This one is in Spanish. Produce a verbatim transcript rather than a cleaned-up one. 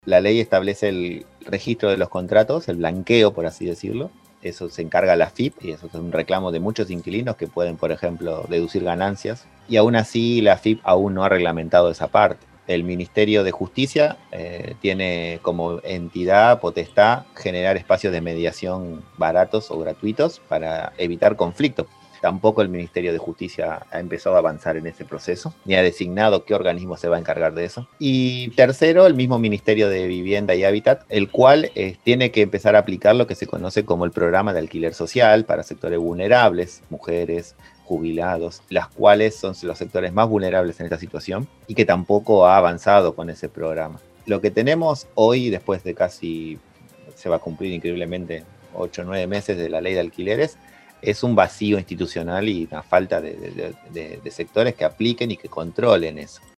La ley establece el registro de los contratos, el blanqueo, por así decirlo. Eso se encarga la F I P y eso es un reclamo de muchos inquilinos que pueden, por ejemplo, deducir ganancias. Y aún así la F I P aún no ha reglamentado esa parte. El Ministerio de Justicia eh, tiene como entidad potestad generar espacios de mediación baratos o gratuitos para evitar conflictos. Tampoco el Ministerio de Justicia ha empezado a avanzar en ese proceso, ni ha designado qué organismo se va a encargar de eso. Y tercero, el mismo Ministerio de Vivienda y Hábitat, el cual eh, tiene que empezar a aplicar lo que se conoce como el programa de alquiler social para sectores vulnerables, mujeres, jubilados, las cuales son los sectores más vulnerables en esta situación y que tampoco ha avanzado con ese programa. Lo que tenemos hoy, después de casi, se va a cumplir increíblemente ocho o nueve meses de la ley de alquileres, es un vacío institucional y una falta de, de, de, de sectores que apliquen y que controlen eso.